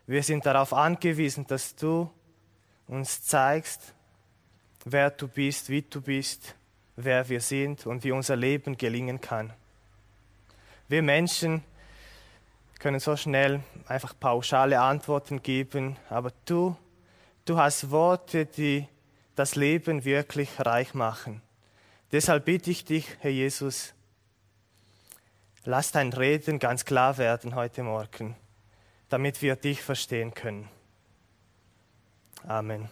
Wir sind darauf angewiesen, dass du uns zeigst, wer du bist, wie du bist, wer wir sind und wie unser Leben gelingen kann. Wir Menschen können so schnell einfach pauschale Antworten geben, aber du hast Worte, die das Leben wirklich reich machen. Deshalb bitte ich dich, Herr Jesus, lass dein Reden ganz klar werden heute Morgen, damit wir dich verstehen können. Amen.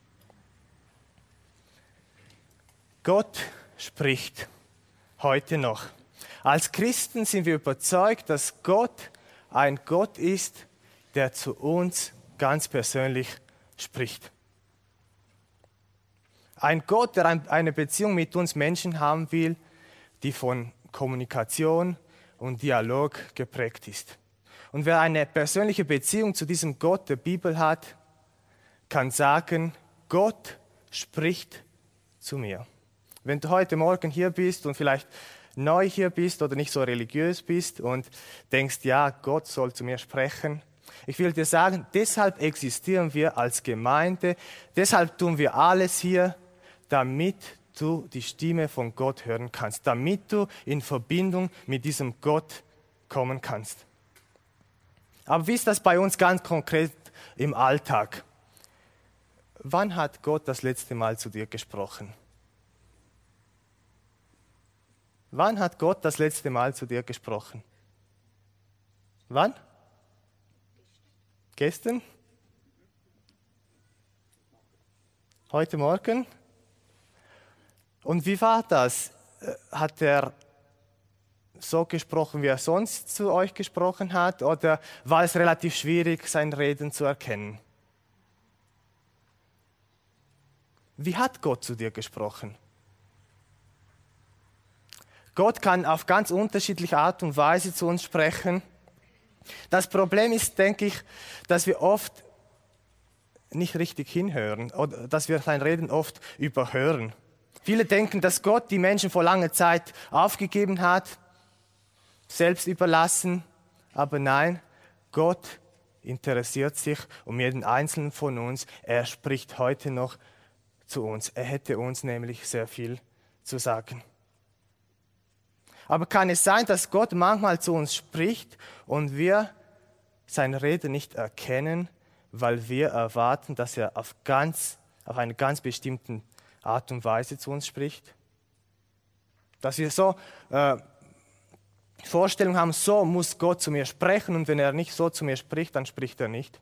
Gott spricht heute noch. Als Christen sind wir überzeugt, dass Gott ein Gott ist, der zu uns ganz persönlich spricht. Ein Gott, der eine Beziehung mit uns Menschen haben will, die von Kommunikation und Dialog geprägt ist. Und wer eine persönliche Beziehung zu diesem Gott der Bibel hat, kann sagen, Gott spricht zu mir. Wenn du heute Morgen hier bist und vielleicht neu hier bist oder nicht so religiös bist und denkst, ja, Gott soll zu mir sprechen, ich will dir sagen, deshalb existieren wir als Gemeinde, deshalb tun wir alles hier, damit du die Stimme von Gott hören kannst, damit du in Verbindung mit diesem Gott kommen kannst. Aber wie ist das bei uns ganz konkret im Alltag? Wann hat Gott das letzte Mal zu dir gesprochen? Wann hat Gott das letzte Mal zu dir gesprochen? Wann? Gestern? Heute Morgen? Und wie war das? Hat er so gesprochen, wie er sonst zu euch gesprochen hat? Oder war es relativ schwierig, sein Reden zu erkennen? Wie hat Gott zu dir gesprochen? Gott kann auf ganz unterschiedliche Art und Weise zu uns sprechen. Das Problem ist, denke ich, dass wir oft nicht richtig hinhören oder dass wir sein Reden oft überhören. Viele denken, dass Gott die Menschen vor langer Zeit aufgegeben hat, selbst überlassen. Aber nein, Gott interessiert sich um jeden Einzelnen von uns. Er spricht heute noch zu uns. Er hätte uns nämlich sehr viel zu sagen. Aber kann es sein, dass Gott manchmal zu uns spricht und wir sein Reden nicht erkennen, weil wir erwarten, dass er auf eine ganz bestimmte Art und Weise zu uns spricht? Dass wir so Vorstellungen haben, so muss Gott zu mir sprechen und wenn er nicht so zu mir spricht, dann spricht er nicht.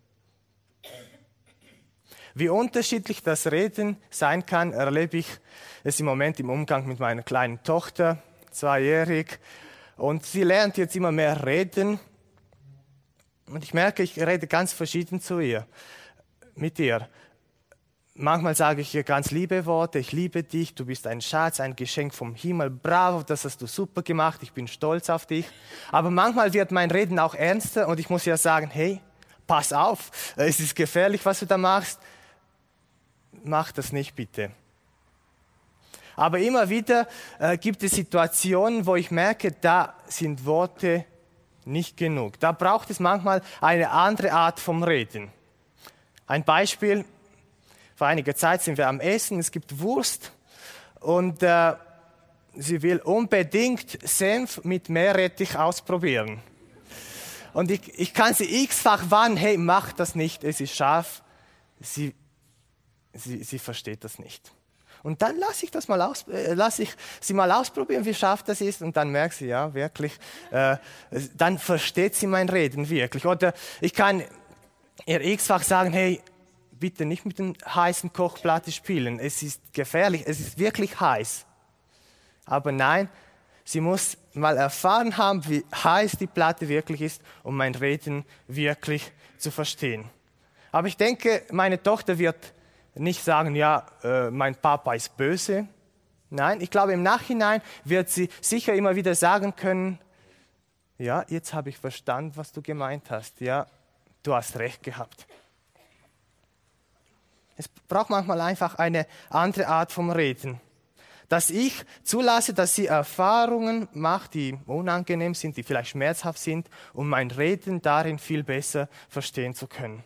Wie unterschiedlich das Reden sein kann, erlebe ich es im Moment im Umgang mit meiner kleinen Tochter, 2-jährig, und sie lernt jetzt immer mehr reden und ich merke, ich rede ganz verschieden mit ihr. Manchmal sage ich ihr ganz liebe Worte, ich liebe dich, du bist ein Schatz, ein Geschenk vom Himmel, bravo, das hast du super gemacht, ich bin stolz auf dich. Aber manchmal wird mein Reden auch ernster und ich muss ihr sagen, hey, pass auf, es ist gefährlich, was du da machst, mach das nicht bitte. Aber immer wieder gibt es Situationen, wo ich merke, da sind Worte nicht genug. Da braucht es manchmal eine andere Art vom Reden. Ein Beispiel, vor einiger Zeit sind wir am Essen, es gibt Wurst und sie will unbedingt Senf mit Meerrettich ausprobieren. Und ich kann sie x-fach warnen, hey, mach das nicht, es ist scharf. Sie versteht das nicht. Und dann lasse ich sie mal ausprobieren, wie scharf das ist. Und dann merkt sie, ja, wirklich, dann versteht sie mein Reden wirklich. Oder ich kann ihr x-fach sagen, hey, bitte nicht mit dem heißen Kochplatte spielen. Es ist gefährlich, es ist wirklich heiß. Aber nein, sie muss mal erfahren haben, wie heiß die Platte wirklich ist, um mein Reden wirklich zu verstehen. Aber ich denke, meine Tochter wird nicht sagen, ja, mein Papa ist böse. Nein, ich glaube, im Nachhinein wird sie sicher immer wieder sagen können, ja, jetzt habe ich verstanden, was du gemeint hast. Ja, du hast recht gehabt. Es braucht manchmal einfach eine andere Art vom Reden. dass ich zulasse, dass sie Erfahrungen macht, die unangenehm sind, die vielleicht schmerzhaft sind, um mein Reden darin viel besser verstehen zu können.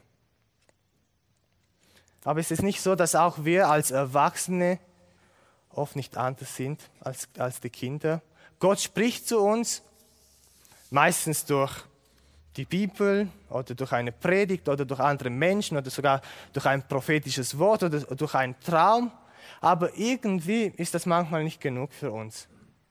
Aber es ist nicht so, dass auch wir als Erwachsene oft nicht anders sind als die Kinder. Gott spricht zu uns, meistens durch die Bibel oder durch eine Predigt oder durch andere Menschen oder sogar durch ein prophetisches Wort oder durch einen Traum. Aber irgendwie ist das manchmal nicht genug für uns.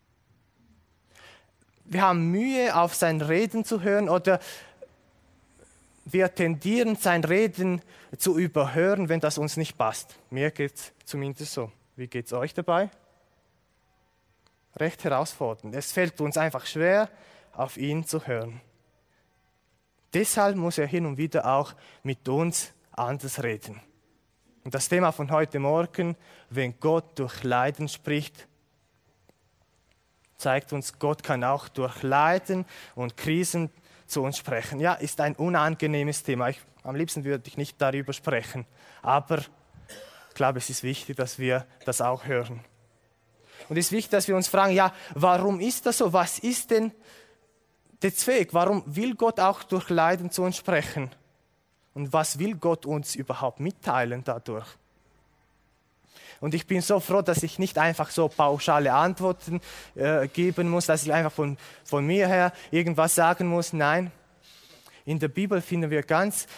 Wir haben Mühe, auf sein Reden zu hören oder wir tendieren, sein Reden zu überhören, wenn das uns nicht passt. Mir geht es zumindest so. Wie geht es euch dabei? Recht herausfordernd. Es fällt uns einfach schwer, auf ihn zu hören. Deshalb muss er hin und wieder auch mit uns anders reden. Und das Thema von heute Morgen, wenn Gott durch Leiden spricht, zeigt uns, Gott kann auch durch Leiden und Krisen zu uns sprechen. Ja, ist ein unangenehmes Thema. Am liebsten würde ich nicht darüber sprechen. Aber ich glaube, es ist wichtig, dass wir das auch hören. Und es ist wichtig, dass wir uns fragen, ja, warum ist das so? Was ist denn der Zweck? Warum will Gott auch durch Leiden zu uns sprechen? Und was will Gott uns überhaupt mitteilen dadurch? Und ich bin so froh, dass ich nicht einfach so pauschale Antworten geben muss, dass ich einfach von mir her irgendwas sagen muss. Nein, in der Bibel finden wir ganz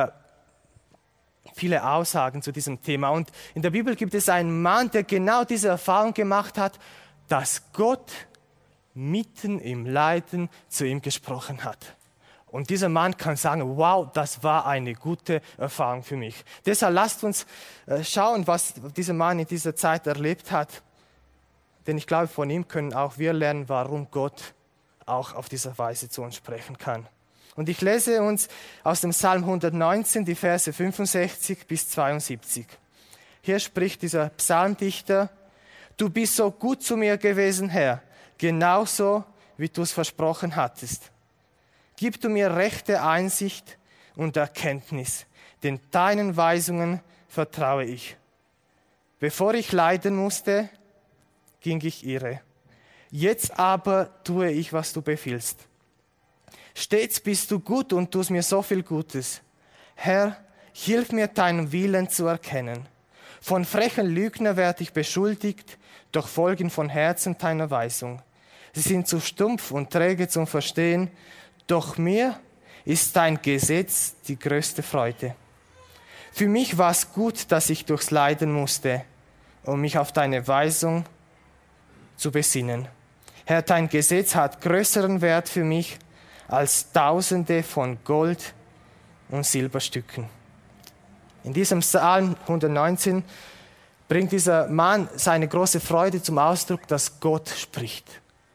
viele Aussagen zu diesem Thema. Und in der Bibel gibt es einen Mann, der genau diese Erfahrung gemacht hat, dass Gott mitten im Leiden zu ihm gesprochen hat. Und dieser Mann kann sagen, wow, das war eine gute Erfahrung für mich. Deshalb lasst uns schauen, was dieser Mann in dieser Zeit erlebt hat. Denn ich glaube, von ihm können auch wir lernen, warum Gott auch auf diese Weise zu uns sprechen kann. Und ich lese uns aus dem Psalm 119, die Verse 65 bis 72. Hier spricht dieser Psalmdichter, du bist so gut zu mir gewesen, Herr, genauso wie du es versprochen hattest. Gib du mir rechte Einsicht und Erkenntnis, denn deinen Weisungen vertraue ich. Bevor ich leiden musste, ging ich irre. Jetzt aber tue ich, was du befiehlst. Stets bist du gut und tust mir so viel Gutes. Herr, hilf mir, deinen Willen zu erkennen. Von frechen Lügnern werde ich beschuldigt, doch folgen von Herzen deiner Weisung. Sie sind zu stumpf und träge zum Verstehen, doch mir ist dein Gesetz die größte Freude. Für mich war es gut, dass ich durchs Leiden musste, um mich auf deine Weisung zu besinnen. Herr, dein Gesetz hat größeren Wert für mich als Tausende von Gold- und Silberstücken. In diesem Psalm 119 bringt dieser Mann seine große Freude zum Ausdruck, dass Gott spricht.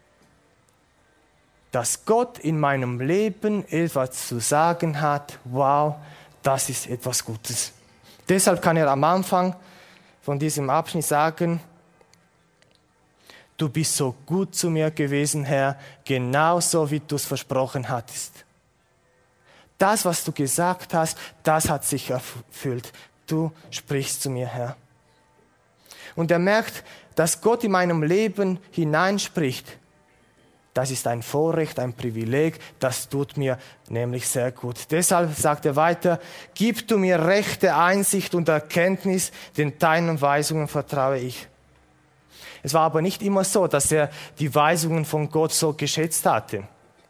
Dass Gott in meinem Leben etwas zu sagen hat, wow, das ist etwas Gutes. Deshalb kann er am Anfang von diesem Abschnitt sagen, du bist so gut zu mir gewesen, Herr, genauso wie du es versprochen hattest. Das, was du gesagt hast, das hat sich erfüllt. Du sprichst zu mir, Herr. Und er merkt, dass Gott in meinem Leben hineinspricht. Das ist ein Vorrecht, ein Privileg, das tut mir nämlich sehr gut. Deshalb sagt er weiter, gib du mir rechte Einsicht und Erkenntnis, denn deinen Weisungen vertraue ich. Es war aber nicht immer so, dass er die Weisungen von Gott so geschätzt hatte.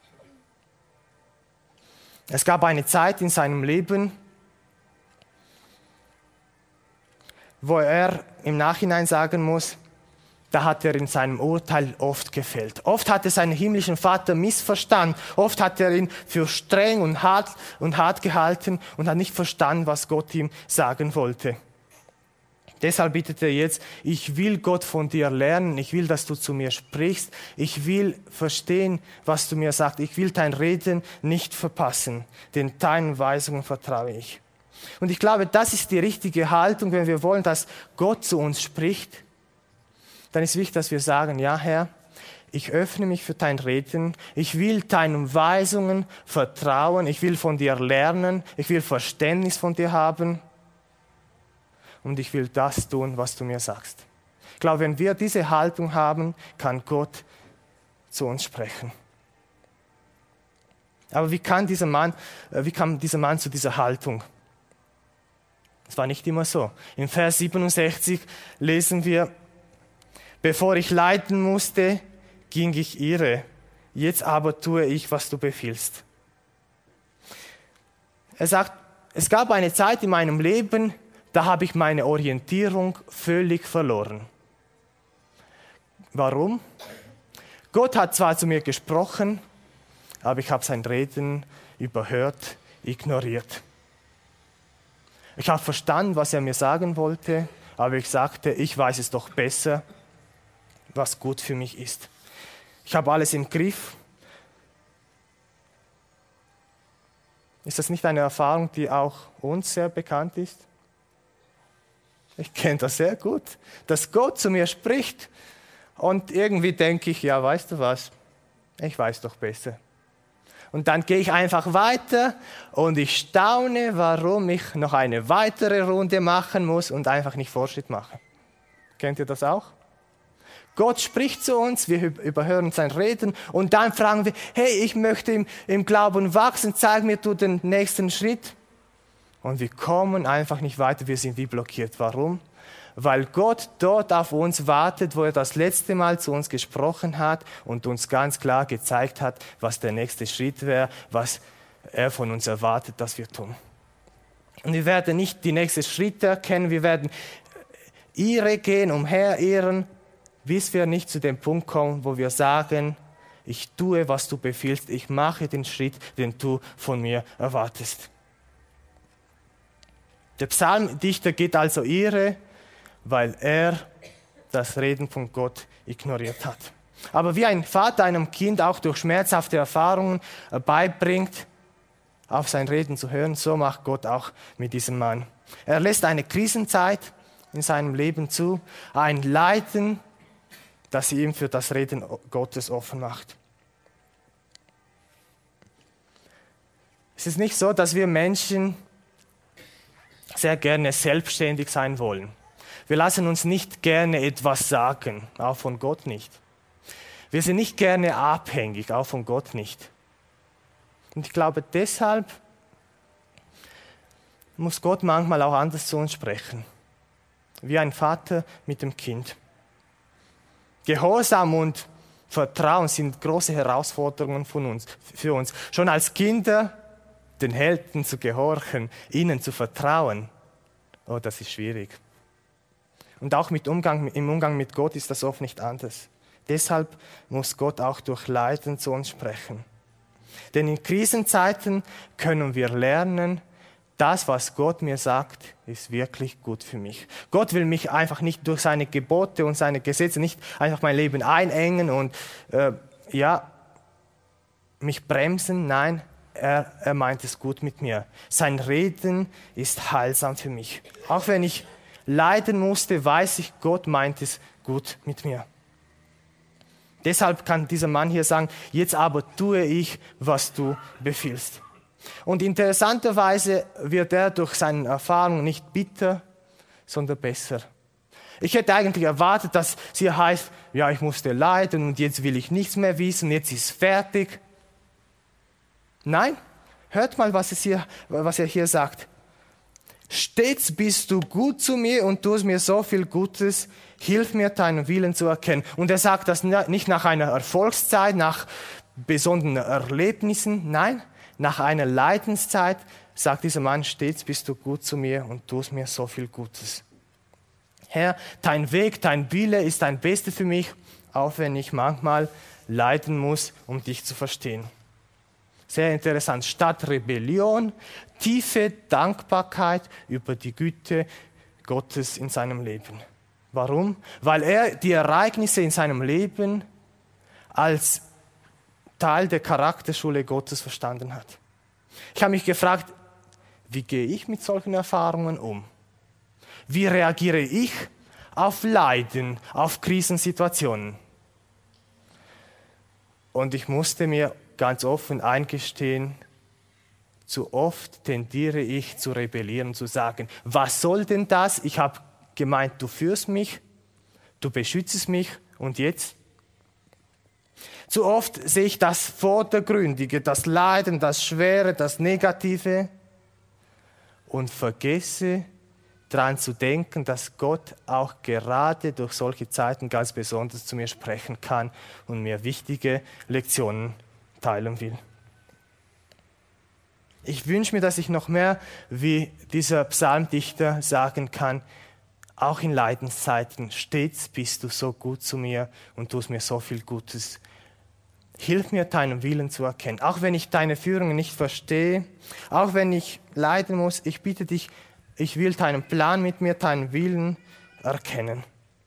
Es gab eine Zeit in seinem Leben, wo er im Nachhinein sagen muss, da hat er in seinem Urteil oft gefehlt. Oft hat er seinen himmlischen Vater missverstanden. Oft hat er ihn für streng und hart gehalten und hat nicht verstanden, was Gott ihm sagen wollte. Deshalb bittet er jetzt, ich will Gott von dir lernen. Ich will, dass du zu mir sprichst. Ich will verstehen, was du mir sagst. Ich will dein Reden nicht verpassen, denn deinen Weisungen vertraue ich. Und ich glaube, das ist die richtige Haltung, wenn wir wollen, dass Gott zu uns spricht. Dann ist wichtig, dass wir sagen, ja Herr, ich öffne mich für dein Reden, ich will deinen Weisungen vertrauen, ich will von dir lernen, ich will Verständnis von dir haben und ich will das tun, was du mir sagst. Ich glaube, wenn wir diese Haltung haben, kann Gott zu uns sprechen. Aber wie kam dieser Mann zu dieser Haltung? Es war nicht immer so. In Vers 67 lesen wir, bevor ich leiden musste, ging ich irre. Jetzt aber tue ich, was du befiehlst. Er sagt, es gab eine Zeit in meinem Leben, da habe ich meine Orientierung völlig verloren. Warum? Gott hat zwar zu mir gesprochen, aber ich habe sein Reden überhört, ignoriert. Ich habe verstanden, was er mir sagen wollte, aber ich sagte, ich weiß es doch besser, was gut für mich ist. Ich habe alles im Griff. Ist das nicht eine Erfahrung, die auch uns sehr bekannt ist? Ich kenne das sehr gut, dass Gott zu mir spricht und irgendwie denke ich, ja, weißt du was, ich weiß doch besser. Und dann gehe ich einfach weiter und ich staune, warum ich noch eine weitere Runde machen muss und einfach nicht Fortschritt mache. Kennt ihr das auch? Gott spricht zu uns, wir überhören sein Reden und dann fragen wir, hey, ich möchte im Glauben wachsen, zeig mir du den nächsten Schritt. Und wir kommen einfach nicht weiter, wir sind wie blockiert. Warum? Weil Gott dort auf uns wartet, wo er das letzte Mal zu uns gesprochen hat und uns ganz klar gezeigt hat, was der nächste Schritt wäre, was er von uns erwartet, dass wir tun. Und wir werden nicht die nächsten Schritte erkennen, wir werden irre gehen, umherirren, bis wir nicht zu dem Punkt kommen, wo wir sagen, ich tue, was du befiehlst, ich mache den Schritt, den du von mir erwartest. Der Psalmdichter geht also irre, weil er das Reden von Gott ignoriert hat. Aber wie ein Vater einem Kind auch durch schmerzhafte Erfahrungen beibringt, auf sein Reden zu hören, so macht Gott auch mit diesem Mann. Er lässt eine Krisenzeit in seinem Leben zu, ein Leiden, das ihm für das Reden Gottes offen macht. Es ist nicht so, dass wir Menschen sehr gerne selbstständig sein wollen. Wir lassen uns nicht gerne etwas sagen, auch von Gott nicht. Wir sind nicht gerne abhängig, auch von Gott nicht. Und ich glaube, deshalb muss Gott manchmal auch anders zu uns sprechen, wie ein Vater mit dem Kind. Gehorsam und Vertrauen sind große Herausforderungen für uns. Schon als Kinder den Helden zu gehorchen, ihnen zu vertrauen, oh, das ist schwierig. Und auch im Umgang mit Gott ist das oft nicht anders. Deshalb muss Gott auch durch Leiden zu uns sprechen. Denn in Krisenzeiten können wir lernen, das, was Gott mir sagt, ist wirklich gut für mich. Gott will mich einfach nicht durch seine Gebote und seine Gesetze nicht einfach mein Leben einengen und mich bremsen. Nein, er meint es gut mit mir. Sein Reden ist heilsam für mich. Auch wenn ich leiden musste, weiß ich, Gott meint es gut mit mir. Deshalb kann dieser Mann hier sagen, jetzt aber tue ich, was du befiehlst. Und interessanterweise wird er durch seine Erfahrung nicht bitter, sondern besser. Ich hätte eigentlich erwartet, dass es hier heißt, ja, ich musste leiden und jetzt will ich nichts mehr wissen, jetzt ist fertig. Nein, hört mal, was er hier sagt. Stets bist du gut zu mir und tust mir so viel Gutes, hilf mir, deinen Willen zu erkennen. Und er sagt das nicht nach einer Erfolgszeit, nach besonderen Erlebnissen, nein, nach einer Leidenszeit sagt dieser Mann, stets bist du gut zu mir und tust mir so viel Gutes. Herr, dein Weg, dein Wille ist dein Beste für mich, auch wenn ich manchmal leiden muss, um dich zu verstehen. Sehr interessant. Statt Rebellion, tiefe Dankbarkeit über die Güte Gottes in seinem Leben. Warum? Weil er die Ereignisse in seinem Leben als Teil der Charakterschule Gottes verstanden hat. Ich habe mich gefragt, wie gehe ich mit solchen Erfahrungen um? Wie reagiere ich auf Leiden, auf Krisensituationen? Und ich musste mir ganz offen eingestehen, zu oft tendiere ich zu rebellieren, zu sagen, was soll denn das? Ich habe gemeint, du führst mich, Du beschützest mich und jetzt? Zu oft sehe ich das Vordergründige, das Leiden, das Schwere, das Negative und vergesse daran zu denken, dass Gott auch gerade durch solche Zeiten ganz besonders zu mir sprechen kann und mir wichtige Lektionen teilen will. Ich wünsche mir, dass ich noch mehr wie dieser Psalmdichter sagen kann, auch in Leidenszeiten, stets bist du so gut zu mir und tust mir so viel Gutes. Hilf mir, deinen Willen zu erkennen. Auch wenn ich deine Führungen nicht verstehe, auch wenn ich leiden muss, ich bitte dich, ich will deinen Plan mit mir, deinen Willen erkennen.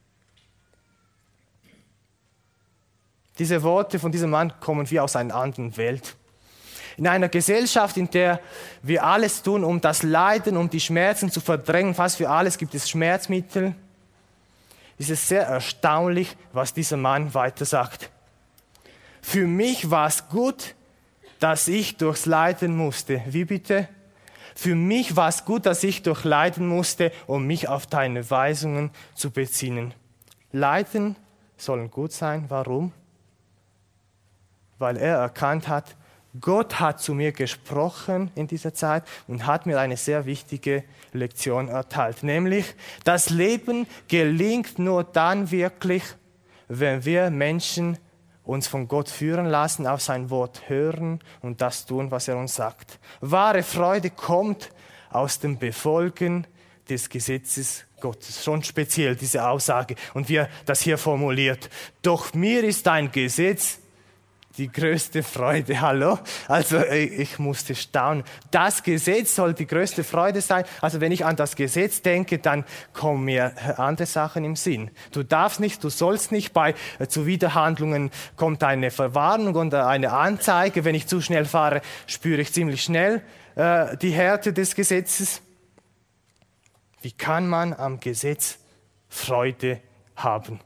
Diese Worte von diesem Mann kommen wie aus einer anderen Welt. In einer Gesellschaft, in der wir alles tun, um das Leiden, um die Schmerzen zu verdrängen, fast für alles gibt es Schmerzmittel, ist es sehr erstaunlich, was dieser Mann weiter sagt. Für mich war es gut, dass ich durchs Leiden musste. Wie bitte? Für mich war es gut, dass ich durch Leiden musste, um mich auf deine Weisungen zu beziehen. Leiden sollen gut sein. Warum? Weil er erkannt hat, Gott hat zu mir gesprochen in dieser Zeit und hat mir eine sehr wichtige Lektion erteilt. Nämlich, das Leben gelingt nur dann wirklich, wenn wir Menschen uns von Gott führen lassen, auf sein Wort hören und das tun, was er uns sagt. Wahre Freude kommt aus dem Befolgen des Gesetzes Gottes. Schon speziell diese Aussage und wie er das hier formuliert. Doch mir ist dein Gesetz die größte Freude. Hallo? Also ich musste staunen. Das Gesetz soll die größte Freude sein. Also wenn ich an das Gesetz denke, dann kommen mir andere Sachen im Sinn. Du darfst nicht, du sollst nicht. Bei Zuwiderhandlungen kommt eine Verwarnung und eine Anzeige. Wenn ich zu schnell fahre, spüre ich ziemlich schnell die Härte des Gesetzes. Wie kann man am Gesetz Freude haben?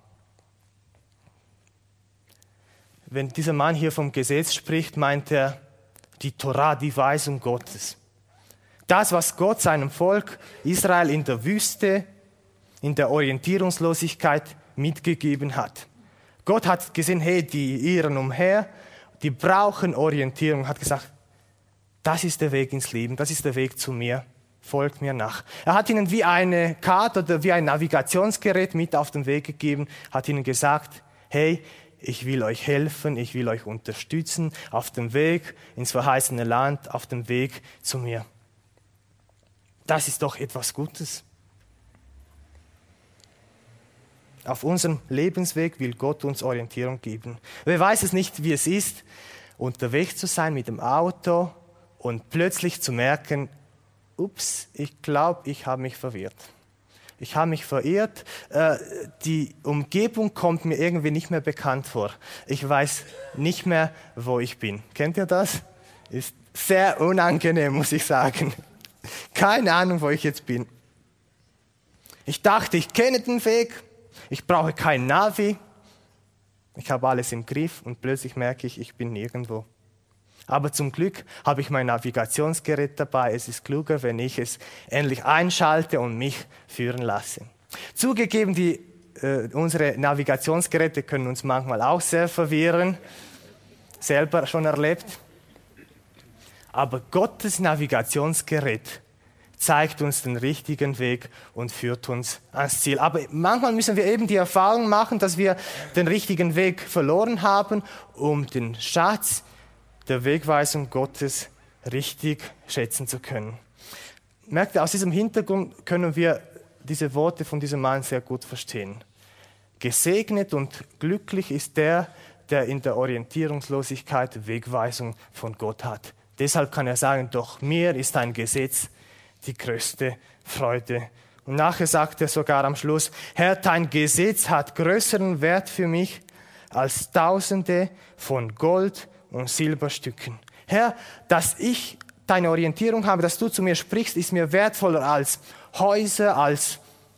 Wenn dieser Mann hier vom Gesetz spricht, meint er die Torah, die Weisung Gottes. Das, was Gott seinem Volk Israel in der Wüste, in der Orientierungslosigkeit mitgegeben hat. Gott hat gesehen, hey, die irren umher, die brauchen Orientierung, hat gesagt, das ist der Weg ins Leben, das ist der Weg zu mir, folgt mir nach. Er hat ihnen wie eine Karte oder wie ein Navigationsgerät mit auf den Weg gegeben, hat ihnen gesagt, hey, ich will euch helfen, ich will euch unterstützen auf dem Weg ins verheißene Land, auf dem Weg zu mir. Das ist doch etwas Gutes. Auf unserem Lebensweg will Gott uns Orientierung geben. Wer weiß es nicht, wie es ist, unterwegs zu sein mit dem Auto und plötzlich zu merken, ups, ich glaube, ich habe mich verwirrt. Ich habe mich verirrt, die Umgebung kommt mir irgendwie nicht mehr bekannt vor. Ich weiß nicht mehr, wo ich bin. Kennt ihr das? Ist sehr unangenehm, muss ich sagen. Keine Ahnung, wo ich jetzt bin. Ich dachte, ich kenne den Weg, ich brauche kein Navi, ich habe alles im Griff und plötzlich merke ich, ich bin nirgendwo. Aber zum Glück habe ich mein Navigationsgerät dabei. Es ist kluger, wenn ich es endlich einschalte und mich führen lasse. Zugegeben, unsere Navigationsgeräte können uns manchmal auch sehr verwirren. Selber schon erlebt. Aber Gottes Navigationsgerät zeigt uns den richtigen Weg und führt uns ans Ziel. Aber manchmal müssen wir eben die Erfahrung machen, dass wir den richtigen Weg verloren haben, um den Schatz der Wegweisung Gottes richtig schätzen zu können. Merkt ihr, aus diesem Hintergrund können wir diese Worte von diesem Mann sehr gut verstehen. Gesegnet und glücklich ist der, der in der Orientierungslosigkeit Wegweisung von Gott hat. Deshalb kann er sagen, doch mir ist ein Gesetz die größte Freude. Und nachher sagt er sogar am Schluss, Herr, dein Gesetz hat größeren Wert für mich als Tausende von Gold und Silberstücken. Herr, dass ich deine Orientierung habe, dass du zu mir sprichst, ist mir wertvoller als Häuser, als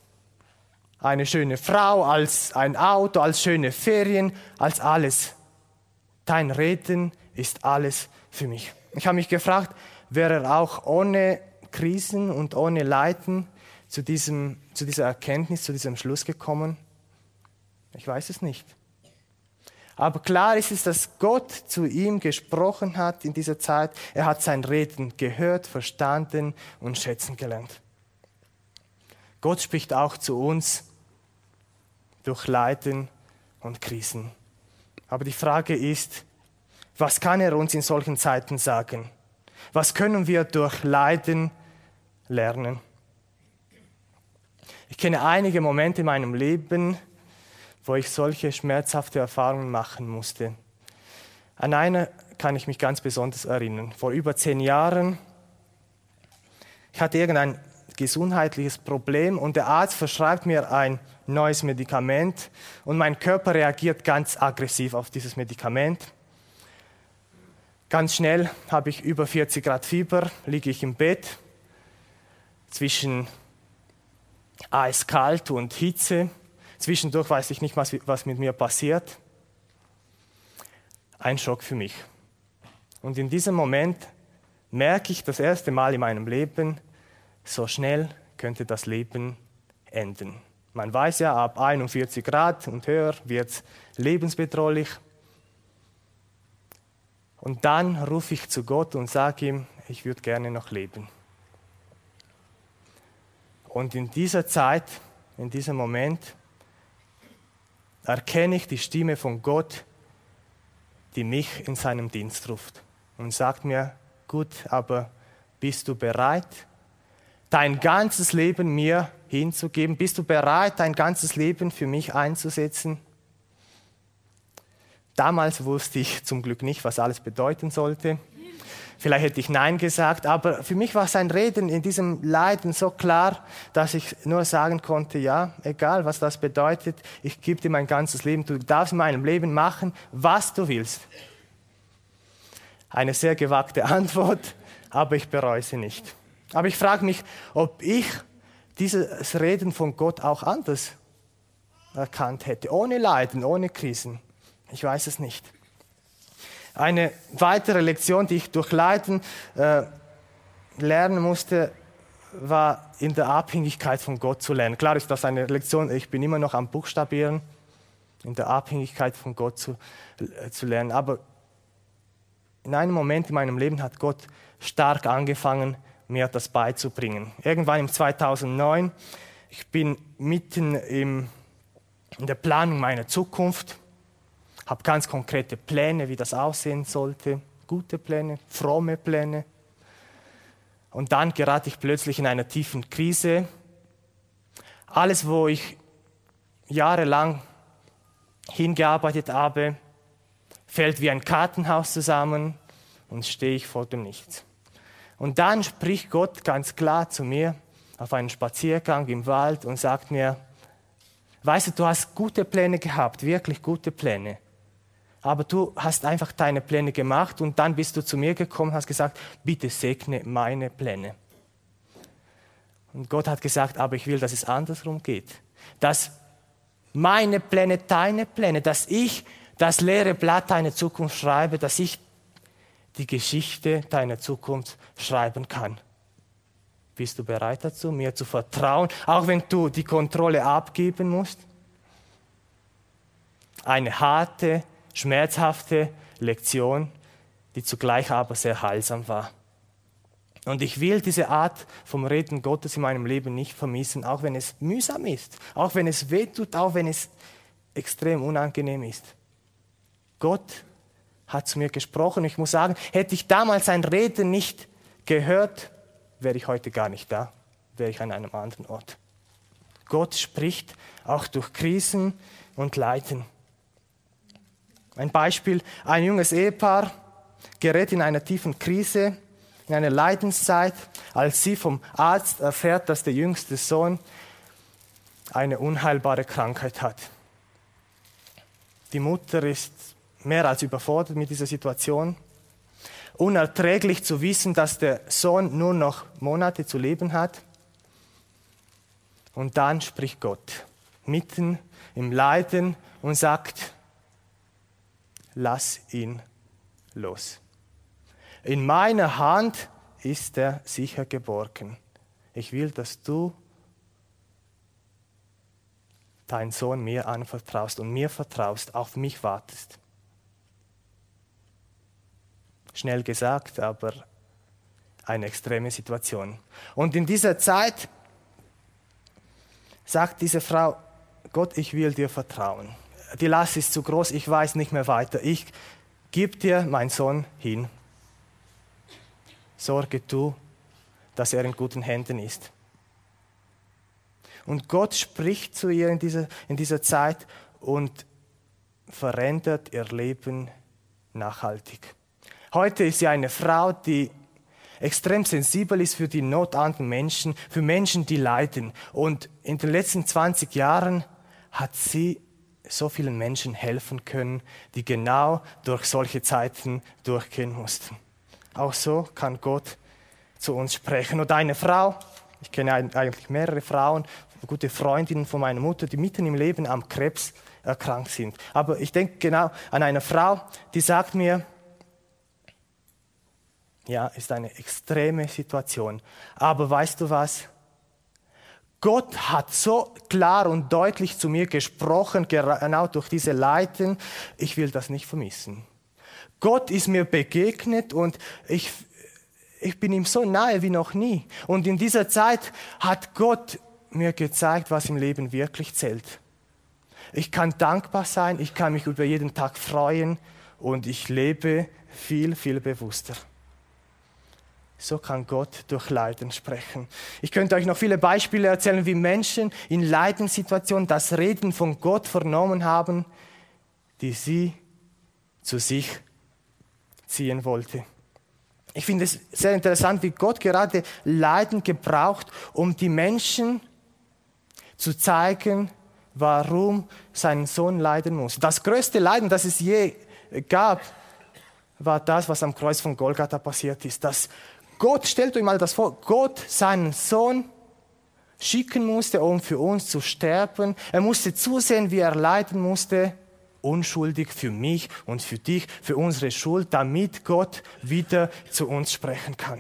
eine schöne Frau, als ein Auto, als schöne Ferien, als alles. Dein Reden ist alles für mich. Ich habe mich gefragt, wäre er auch ohne Krisen und ohne Leiden zu dieser Erkenntnis, zu diesem Schluss gekommen? Ich weiß es nicht. Aber klar ist es, dass Gott zu ihm gesprochen hat in dieser Zeit. Er hat sein Reden gehört, verstanden und schätzen gelernt. Gott spricht auch zu uns durch Leiden und Krisen. Aber die Frage ist, was kann er uns in solchen Zeiten sagen? Was können wir durch Leiden lernen? Ich kenne einige Momente in meinem Leben, wo ich solche schmerzhafte Erfahrungen machen musste. An eine kann ich mich ganz besonders erinnern. Vor über 10 Jahren, ich hatte irgendein gesundheitliches Problem und der Arzt verschreibt mir ein neues Medikament und mein Körper reagiert ganz aggressiv auf dieses Medikament. Ganz schnell habe ich über 40 Grad Fieber, liege ich im Bett zwischen eiskalt und Hitze. Zwischendurch weiß ich nicht, was mit mir passiert. Ein Schock für mich. Und in diesem Moment merke ich das erste Mal in meinem Leben, so schnell könnte das Leben enden. Man weiß ja, ab 41 Grad und höher wird es lebensbedrohlich. Und dann rufe ich zu Gott und sage ihm, ich würde gerne noch leben. Und in dieser Zeit, in diesem Moment, erkenne ich die Stimme von Gott, die mich in seinem Dienst ruft und sagt mir, gut, aber bist du bereit, dein ganzes Leben mir hinzugeben? Bist du bereit, dein ganzes Leben für mich einzusetzen? Damals wusste ich zum Glück nicht, was alles bedeuten sollte. Vielleicht hätte ich Nein gesagt, aber für mich war sein Reden in diesem Leiden so klar, dass ich nur sagen konnte, ja, egal was das bedeutet, ich gebe dir mein ganzes Leben, du darfst in meinem Leben machen, was du willst. Eine sehr gewagte Antwort, aber ich bereue sie nicht. Aber ich frage mich, ob ich dieses Reden von Gott auch anders erkannt hätte, ohne Leiden, ohne Krisen. Ich weiß es nicht. Eine weitere Lektion, die ich durch Leiden lernen musste, war in der Abhängigkeit von Gott zu lernen. Klar ist das eine Lektion, ich bin immer noch am Buchstabieren, in der Abhängigkeit von Gott zu lernen. Aber in einem Moment in meinem Leben hat Gott stark angefangen, mir das beizubringen. Irgendwann im 2009, ich bin mitten in der Planung meiner Zukunft, habe ganz konkrete Pläne, wie das aussehen sollte, gute Pläne, fromme Pläne. Und dann gerate ich plötzlich in einer tiefen Krise. Alles, wo ich jahrelang hingearbeitet habe, fällt wie ein Kartenhaus zusammen und stehe ich vor dem Nichts. Und dann spricht Gott ganz klar zu mir auf einen Spaziergang im Wald und sagt mir, weißt du, du hast gute Pläne gehabt, wirklich gute Pläne. Aber du hast einfach deine Pläne gemacht und dann bist du zu mir gekommen und hast gesagt, bitte segne meine Pläne. Und Gott hat gesagt, aber ich will, dass es andersrum geht. Dass meine Pläne, deine Pläne, dass ich das leere Blatt deiner Zukunft schreibe, dass ich die Geschichte deiner Zukunft schreiben kann. Bist du bereit dazu, mir zu vertrauen, auch wenn du die Kontrolle abgeben musst? Eine harte, schmerzhafte Lektion, die zugleich aber sehr heilsam war. Und ich will diese Art vom Reden Gottes in meinem Leben nicht vermissen, auch wenn es mühsam ist, auch wenn es wehtut, auch wenn es extrem unangenehm ist. Gott hat zu mir gesprochen. Ich muss sagen, hätte ich damals sein Reden nicht gehört, wäre ich heute gar nicht da, wäre ich an einem anderen Ort. Gott spricht auch durch Krisen und Leiden. Ein Beispiel, ein junges Ehepaar gerät in einer tiefen Krise, in einer Leidenszeit, als sie vom Arzt erfährt, dass der jüngste Sohn eine unheilbare Krankheit hat. Die Mutter ist mehr als überfordert mit dieser Situation. Unerträglich zu wissen, dass der Sohn nur noch Monate zu leben hat. Und dann spricht Gott mitten im Leiden und sagt, lass ihn los. In meiner Hand ist er sicher geborgen. Ich will, dass du deinen Sohn mir anvertraust und mir vertraust, auf mich wartest. Schnell gesagt, aber eine extreme Situation. Und in dieser Zeit sagt diese Frau, Gott, ich will dir vertrauen. Die Last ist zu groß, ich weiß nicht mehr weiter. Ich gebe dir meinen Sohn hin. Sorge du, dass er in guten Händen ist. Und Gott spricht zu ihr in dieser Zeit und verändert ihr Leben nachhaltig. Heute ist sie eine Frau, die extrem sensibel ist für die Not anderer Menschen, für Menschen, die leiden. Und in den letzten 20 Jahren hat sie so vielen Menschen helfen können, die genau durch solche Zeiten durchgehen mussten. Auch so kann Gott zu uns sprechen. Und eine Frau, ich kenne eigentlich mehrere Frauen, gute Freundinnen von meiner Mutter, die mitten im Leben am Krebs erkrankt sind. Aber ich denke genau an eine Frau, die sagt mir, ja, ist eine extreme Situation. Aber weißt du was? Gott hat so klar und deutlich zu mir gesprochen, genau durch diese Leiden. Ich will das nicht vermissen. Gott ist mir begegnet und ich bin ihm so nahe wie noch nie. Und in dieser Zeit hat Gott mir gezeigt, was im Leben wirklich zählt. Ich kann dankbar sein, ich kann mich über jeden Tag freuen und ich lebe viel, viel bewusster. So kann Gott durch Leiden sprechen. Ich könnte euch noch viele Beispiele erzählen, wie Menschen in Leidenssituationen das Reden von Gott vernommen haben, die sie zu sich ziehen wollte. Ich finde es sehr interessant, wie Gott gerade Leiden gebraucht, um die Menschen zu zeigen, warum sein Sohn leiden muss. Das größte Leiden, das es je gab, war das, was am Kreuz von Golgatha passiert ist. Dass Gott, stellt euch mal das vor, Gott seinen Sohn schicken musste, um für uns zu sterben. Er musste zusehen, wie er leiden musste, unschuldig für mich und für dich, für unsere Schuld, damit Gott wieder zu uns sprechen kann.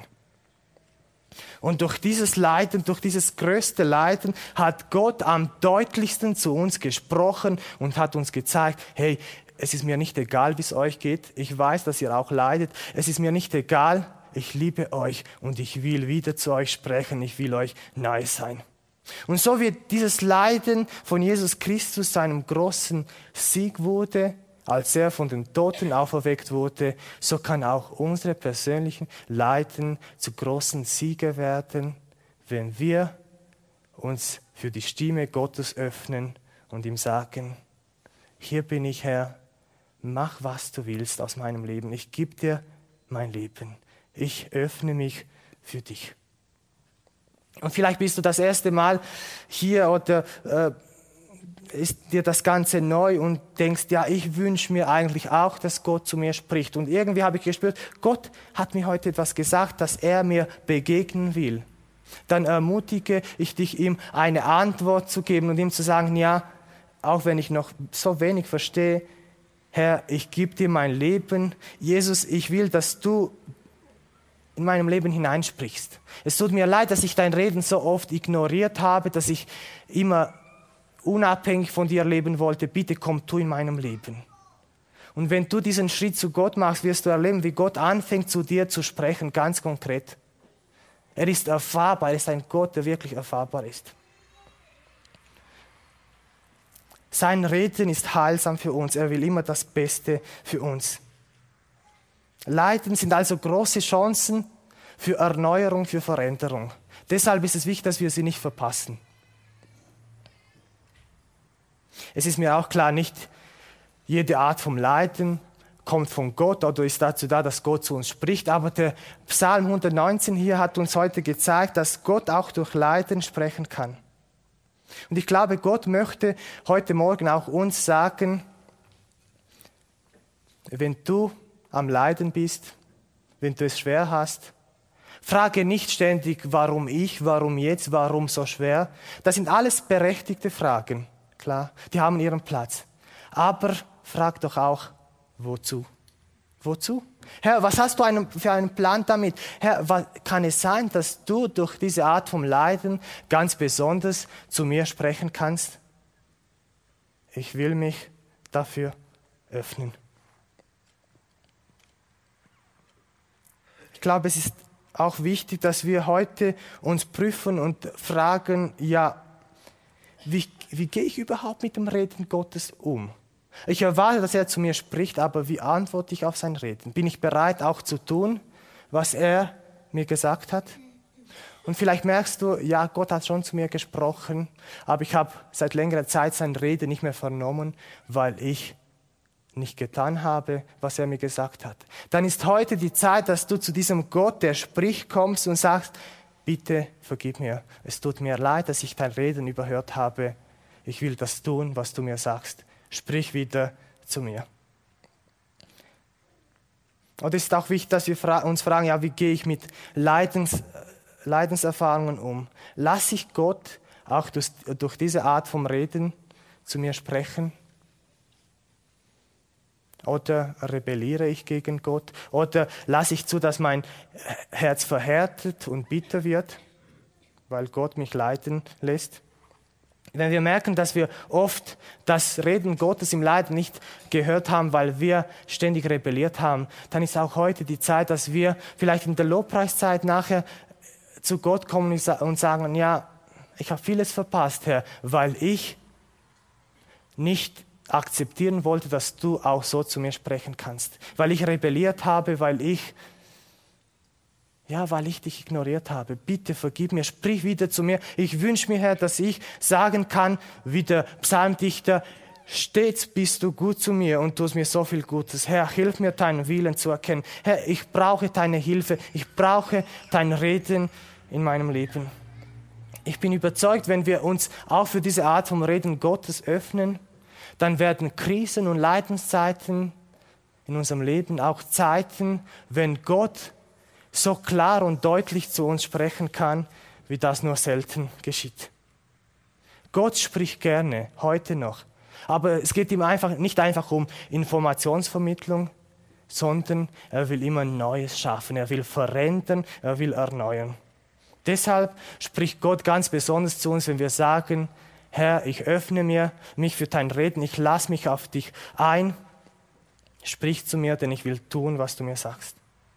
Und durch dieses Leiden, durch dieses größte Leiden, hat Gott am deutlichsten zu uns gesprochen und hat uns gezeigt, hey, es ist mir nicht egal, wie es euch geht. Ich weiß, dass ihr auch leidet. Es ist mir nicht egal. Ich liebe euch und ich will wieder zu euch sprechen. Ich will euch nahe sein. Und so wie dieses Leiden von Jesus Christus zu einem großen Sieg wurde, als er von den Toten auferweckt wurde, so kann auch unsere persönlichen Leiden zu großen Siege werden, wenn wir uns für die Stimme Gottes öffnen und ihm sagen, hier bin ich, Herr, mach, was du willst aus meinem Leben. Ich gebe dir mein Leben. Ich öffne mich für dich. Und vielleicht bist du das erste Mal hier oder ist dir das Ganze neu und denkst, ja, ich wünsche mir eigentlich auch, dass Gott zu mir spricht. Und irgendwie habe ich gespürt, Gott hat mir heute etwas gesagt, dass er mir begegnen will. Dann ermutige ich dich, ihm eine Antwort zu geben und ihm zu sagen, ja, auch wenn ich noch so wenig verstehe, Herr, ich gebe dir mein Leben. Jesus, ich will, dass du in meinem Leben hineinsprichst. Es tut mir leid, dass ich dein Reden so oft ignoriert habe, dass ich immer unabhängig von dir leben wollte. Bitte komm du in meinem Leben. Und wenn du diesen Schritt zu Gott machst, wirst du erleben, wie Gott anfängt zu dir zu sprechen, ganz konkret. Er ist erfahrbar, er ist ein Gott, der wirklich erfahrbar ist. Sein Reden ist heilsam für uns, er will immer das Beste für uns. Leiden sind also große Chancen für Erneuerung, für Veränderung. Deshalb ist es wichtig, dass wir sie nicht verpassen. Es ist mir auch klar, nicht jede Art vom Leiden kommt von Gott oder ist dazu da, dass Gott zu uns spricht. Aber der Psalm 119 hier hat uns heute gezeigt, dass Gott auch durch Leiden sprechen kann. Und ich glaube, Gott möchte heute Morgen auch uns sagen, wenn du am Leiden bist, wenn du es schwer hast, frage nicht ständig, warum ich, warum jetzt, warum so schwer. Das sind alles berechtigte Fragen, klar, die haben ihren Platz. Aber frag doch auch, wozu? Wozu? Herr, was hast du für einen Plan damit? Herr, kann es sein, dass du durch diese Art von Leiden ganz besonders zu mir sprechen kannst? ich will mich dafür öffnen. Ich glaube, es ist auch wichtig, dass wir heute uns prüfen und fragen, ja, wie gehe ich überhaupt mit dem Reden Gottes um? Ich erwarte, dass er zu mir spricht, aber wie antworte ich auf sein Reden? Bin ich bereit, auch zu tun, was er mir gesagt hat? Und vielleicht merkst du, ja, Gott hat schon zu mir gesprochen, aber ich habe seit längerer Zeit sein Reden nicht mehr vernommen, weil ich nicht getan habe, was er mir gesagt hat. Dann ist heute die Zeit, dass du zu diesem Gott, der spricht, kommst und sagst, bitte vergib mir. Es tut mir leid, dass ich dein Reden überhört habe. Ich will das tun, was du mir sagst. Sprich wieder zu mir. Und es ist auch wichtig, dass wir uns fragen, ja, wie gehe ich mit Leidenserfahrungen um? Lasse ich Gott auch durch diese Art vom Reden zu mir sprechen? Oder rebelliere ich gegen Gott? Oder lasse ich zu, dass mein Herz verhärtet und bitter wird, weil Gott mich leiden lässt? Wenn wir merken, dass wir oft das Reden Gottes im Leiden nicht gehört haben, weil wir ständig rebelliert haben, dann ist auch heute die Zeit, dass wir vielleicht in der Lobpreiszeit nachher zu Gott kommen und sagen, ja, ich habe vieles verpasst, Herr, weil ich nicht akzeptieren wollte, dass du auch so zu mir sprechen kannst. Weil ich rebelliert habe, weil ich dich ignoriert habe. Bitte vergib mir, sprich wieder zu mir. Ich wünsche mir, Herr, dass ich sagen kann, wie der Psalmdichter, stets bist du gut zu mir und tust mir so viel Gutes. Herr, hilf mir, deinen Willen zu erkennen. Herr, ich brauche deine Hilfe. Ich brauche dein Reden in meinem Leben. Ich bin überzeugt, wenn wir uns auch für diese Art vom Reden Gottes öffnen, dann werden Krisen und Leidenszeiten in unserem Leben auch Zeiten, wenn Gott so klar und deutlich zu uns sprechen kann, wie das nur selten geschieht. Gott spricht gerne, heute noch. Aber es geht ihm nicht einfach um Informationsvermittlung, sondern er will immer Neues schaffen. Er will verändern, er will erneuern. Deshalb spricht Gott ganz besonders zu uns, wenn wir sagen, Herr, ich öffne mich für dein Reden, ich lasse mich auf dich ein. Sprich zu mir, denn ich will tun, was du mir sagst.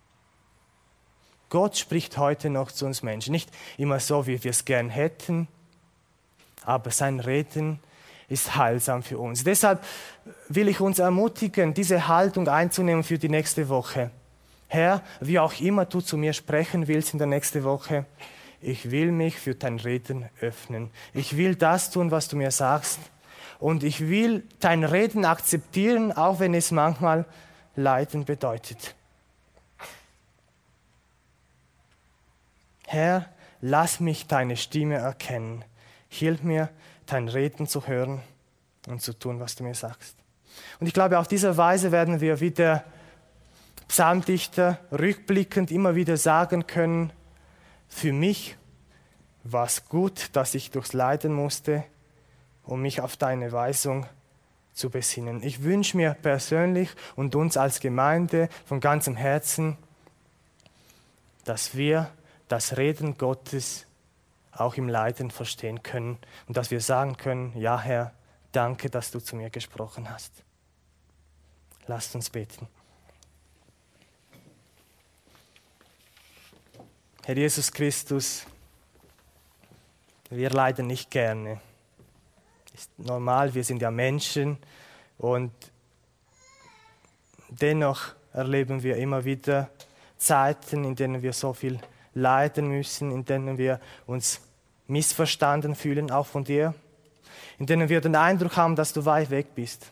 Gott spricht heute noch zu uns Menschen. Nicht immer so, wie wir es gern hätten, aber sein Reden ist heilsam für uns. Deshalb will ich uns ermutigen, diese Haltung einzunehmen für die nächste Woche. Herr, wie auch immer du zu mir sprechen willst in der nächsten Woche, ich will mich für dein Reden öffnen. Ich will das tun, was du mir sagst. Und ich will dein Reden akzeptieren, auch wenn es manchmal Leiden bedeutet. Herr, lass mich deine Stimme erkennen. Hilf mir, dein Reden zu hören und zu tun, was du mir sagst. Und ich glaube, auf diese Weise werden wir wie der Psalmdichter rückblickend immer wieder sagen können, für mich war es gut, dass ich durchs Leiden musste, um mich auf deine Weisung zu besinnen. Ich wünsche mir persönlich und uns als Gemeinde von ganzem Herzen, dass wir das Reden Gottes auch im Leiden verstehen können und dass wir sagen können, ja Herr, danke, dass du zu mir gesprochen hast. Lasst uns beten. Herr Jesus Christus, wir leiden nicht gerne. Ist normal, wir sind ja Menschen und dennoch erleben wir immer wieder Zeiten, in denen wir so viel leiden müssen, in denen wir uns missverstanden fühlen, auch von dir, in denen wir den Eindruck haben, dass du weit weg bist.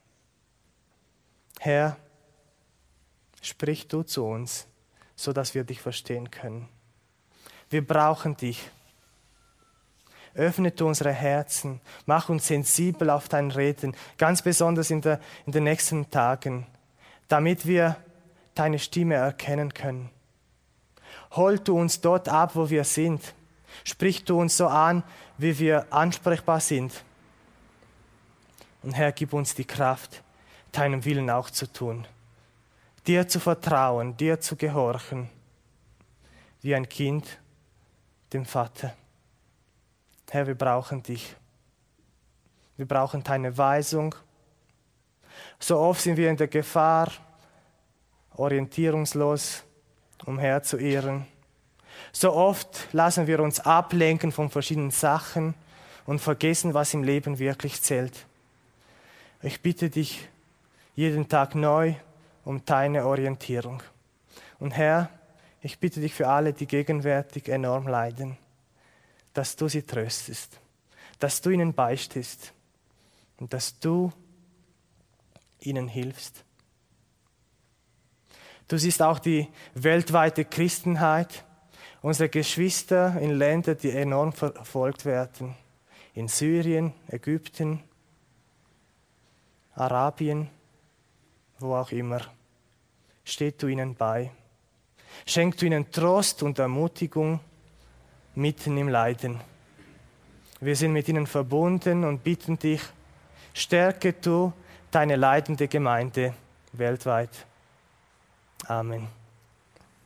Herr, sprich du zu uns, sodass wir dich verstehen können. Wir brauchen dich. Öffne du unsere Herzen, mach uns sensibel auf dein Reden, ganz besonders in den nächsten Tagen, damit wir deine Stimme erkennen können. Hol du uns dort ab, wo wir sind. Sprich du uns so an, wie wir ansprechbar sind. Und Herr, gib uns die Kraft, deinem Willen auch zu tun. Dir zu vertrauen, dir zu gehorchen, wie ein Kind dem Vater. Herr, wir brauchen dich. Wir brauchen deine Weisung. So oft sind wir in der Gefahr, orientierungslos umherzuirren. So oft lassen wir uns ablenken von verschiedenen Sachen und vergessen, was im Leben wirklich zählt. Ich bitte dich jeden Tag neu um deine Orientierung. Und Herr, ich bitte dich für alle, die gegenwärtig enorm leiden, dass du sie tröstest, dass du ihnen beistehst und dass du ihnen hilfst. Du siehst auch die weltweite Christenheit, unsere Geschwister in Ländern, die enorm verfolgt werden, in Syrien, Ägypten, Arabien, wo auch immer. Steht du ihnen bei. Schenk du ihnen Trost und Ermutigung mitten im Leiden. Wir sind mit ihnen verbunden und bitten dich, stärke du deine leidende Gemeinde weltweit. Amen.